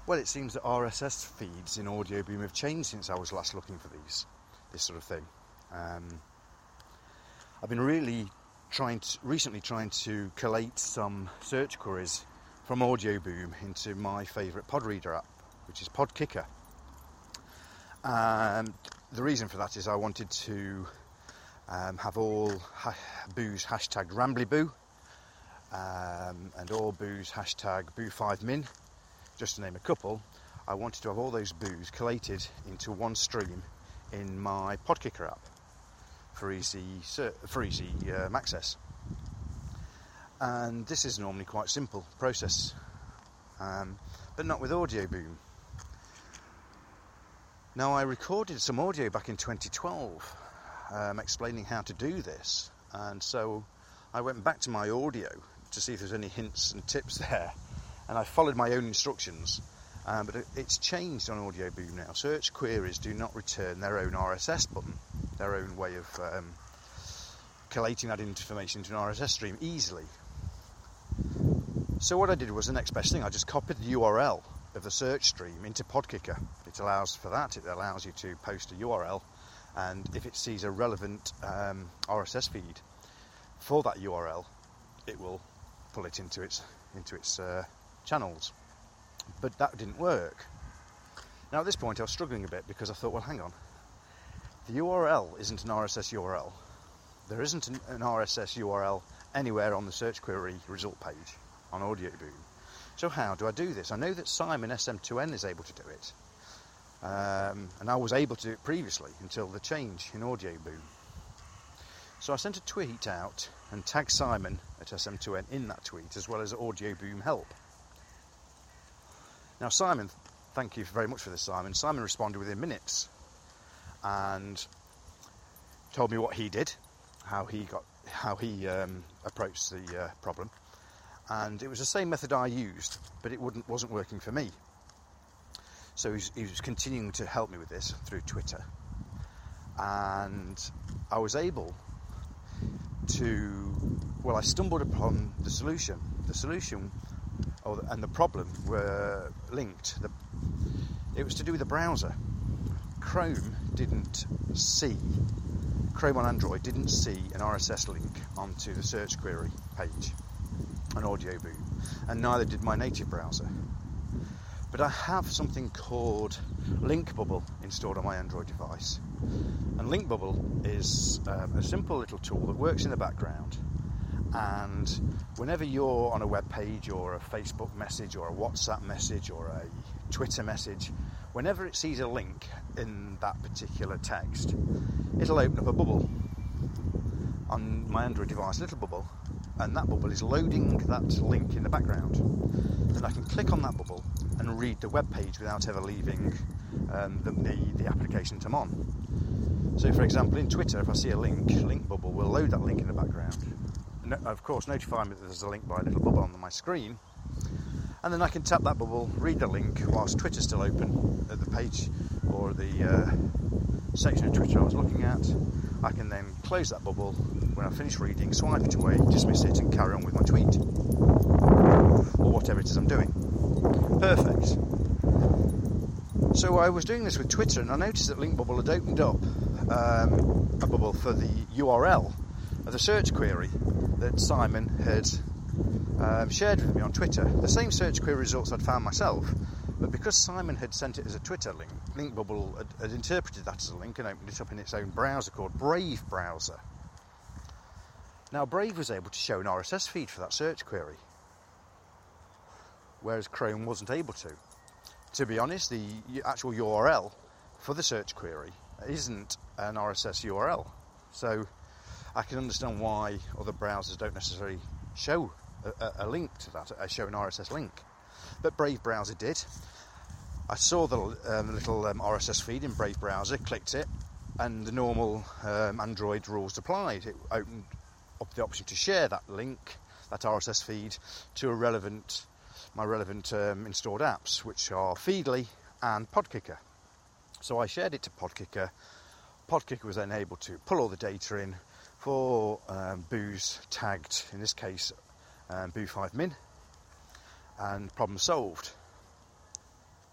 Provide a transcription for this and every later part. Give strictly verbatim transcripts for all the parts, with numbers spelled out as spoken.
Well, it seems that R S S feeds in Audioboom have changed since I was last looking for these, this sort of thing. Um, I've been really trying to, recently trying to collate some search queries from Audioboom into my favourite pod reader app, which is Podkicker. And the reason for that is I wanted to um, have all ha- boos hashtag RamblyBoo um, and all boos hashtag boo five min, just to name a couple. I wanted to have all those boos collated into one stream in my Podkicker app for easy for easy um, access. And this is normally quite simple process, um, but not with Audioboom. Now, I recorded some audio back in twenty twelve um, explaining how to do this, and so I went back to my audio to see if there's any hints and tips there, and I followed my own instructions, um, but it's changed on Audioboom now. Search queries do not return their own R S S button, their own way of um, collating that information into an R S S stream easily. So what I did was the next best thing. I just copied the U R L of the search stream into Podkicker. It allows for that. It allows you to post a U R L, and if it sees a relevant um, R S S feed for that U R L, it will pull it into its into its uh, channels. But that didn't work. Now at this point I was struggling a bit because I thought, well, hang on, the U R L isn't an R S S U R L. There isn't an, an R S S U R L anywhere on the search query result page on Audioboom. So how do I do this? I know that Simon S M two N is able to do it, um, and I was able to do it previously until the change in Audioboom. So I sent a tweet out and tagged Simon at S M two N in that tweet, as well as Audioboom help. Now Simon, thank you very much for this, Simon. Simon responded within minutes and told me what he did, how he got, how he um, approached the uh, problem. And it was the same method I used, but it wouldn't, wasn't working for me. So he was, he was continuing to help me with this through Twitter. And I was able to, well, I stumbled upon the solution. The solution or the, and the problem were linked. The, it was to do with the browser. Chrome didn't see, Chrome on Android didn't see an R S S link onto the search query page on Audioboom, and neither did my native browser. But I have something called LinkBubble installed on my Android device, and LinkBubble is um, a simple little tool that works in the background, and whenever you're on a web page or a Facebook message or a WhatsApp message or a Twitter message, whenever it sees a link in that particular text, it'll open up a bubble on my Android device, a little bubble, and that bubble is loading that link in the background. And I can click on that bubble and read the web page without ever leaving um, the, the, the application I'm on. So for example, in Twitter, if I see a link, LinkBubble will load that link in the background. And of course, notify me that there's a link by a little bubble on my screen. And then I can tap that bubble, read the link whilst Twitter's still open at the page or the uh, section of Twitter I was looking at. I can then close that bubble when I finish reading, swipe it away, dismiss it and carry on with my tweet. Or whatever it is I'm doing. Perfect. So I was doing this with Twitter and I noticed that LinkBubble had opened up um, a bubble for the U R L of the search query that Simon had um, shared with me on Twitter. The same search query results I'd found myself, but because Simon had sent it as a Twitter link, LinkBubble had, had interpreted that as a link and opened it up in its own browser called Brave browser. Now Brave was able to show an R S S feed for that search query, whereas Chrome wasn't able to. To be honest, the actual U R L for the search query isn't an R S S U R L, so I can understand why other browsers don't necessarily show a, a link to that, uh, show an R S S link. But Brave browser did. I saw the um, little um, R S S feed in Brave browser, clicked it, and the normal um, Android rules applied. It opened up the option to share that link, that R S S feed, to a relevant, my relevant um, installed apps, which are Feedly and Podkicker. So I shared it to Podkicker. Podkicker was then able to pull all the data in for um, boos tagged, in this case, um, boo five min, and problem solved.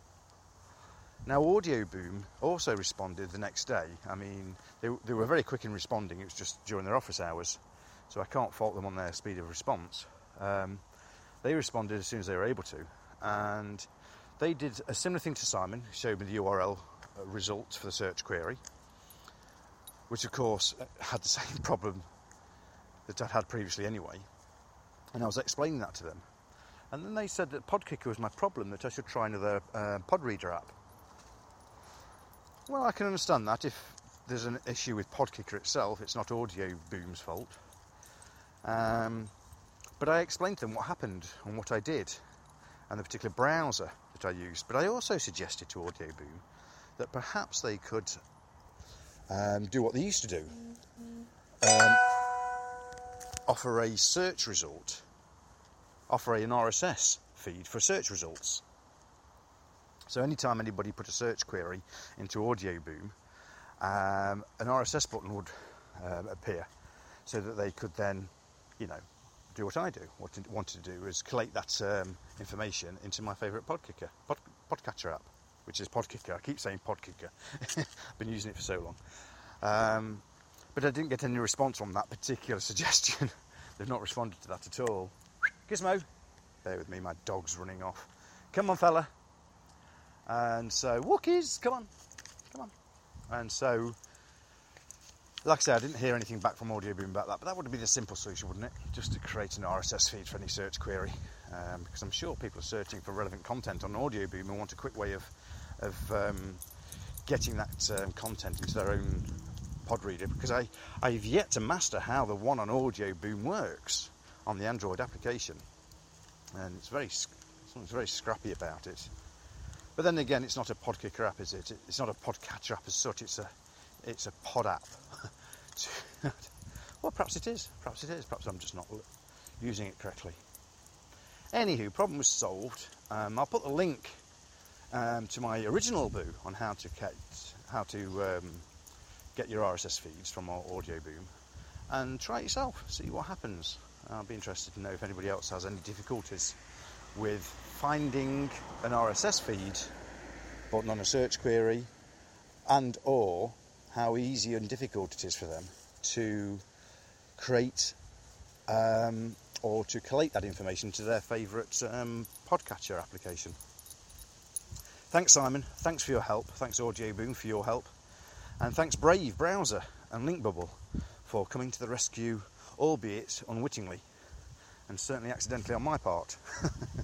Now, Audio Boom also responded the next day. I mean, they, they were very quick in responding. It was just during their office hours, so I can't fault them on their speed of response. Um, they responded as soon as they were able to, and they did a similar thing to Simon, showed me the U R L results for the search query, which of course had the same problem that I'd had previously anyway, and I was explaining that to them. And then they said that Podkicker was my problem, that I should try another uh, Podreader app. Well, I can understand that. If there's an issue with Podkicker itself, it's not Audio Boom's fault. Um, but I explained to them what happened and what I did, and the particular browser that I used. But I also suggested to Audio Boom that perhaps they could um, do what they used to do. Um, offer a search result, offer an R S S feed for search results. So anytime anybody put a search query into Audio Boom, um, an R S S button would um, appear, so that they could then, you know, do what I do. What I wanted to do is collate that um, information into my favourite Podkicker, pod, Podcatcher app, which is Podkicker. I keep saying Podkicker. I've been using it for so long. Um, but I didn't get any response on that particular suggestion. They've not responded to that at all. Gizmo, bear with me, my dog's running off. Come on, fella. And so, Wookiees, come on, come on. And so, like I say, I didn't hear anything back from Audio Boom about that, but that would be the simple solution, wouldn't it? Just to create an R S S feed for any search query, um, because I'm sure people are searching for relevant content on Audio Boom and want a quick way of, of um, getting that um, content into their own pod reader, because I, I've yet to master how the one on Audio Boom works on the Android application, and it's very, something's very scrappy about it. But then again, it's not a Podkicker app, is it? It's not a Podcatcher app as such. It's a, it's a pod app. Well, perhaps it is. Perhaps it is. Perhaps I'm just not using it correctly. Anywho, problem was solved. Um, I'll put the link um, to my original Boo on how to get how to um, get your R S S feeds from our Audio Boom, and try it yourself. See what happens. I'll be interested to know if anybody else has any difficulties with finding an R S S feed button on a search query, and or how easy and difficult it is for them to create um, or to collate that information to their favourite um, Podcatcher application. Thanks, Simon. Thanks for your help. Thanks, Audio Boom, for your help. And thanks, Brave Browser and Linkbubble, for coming to the rescue, albeit unwittingly, and certainly accidentally on my part.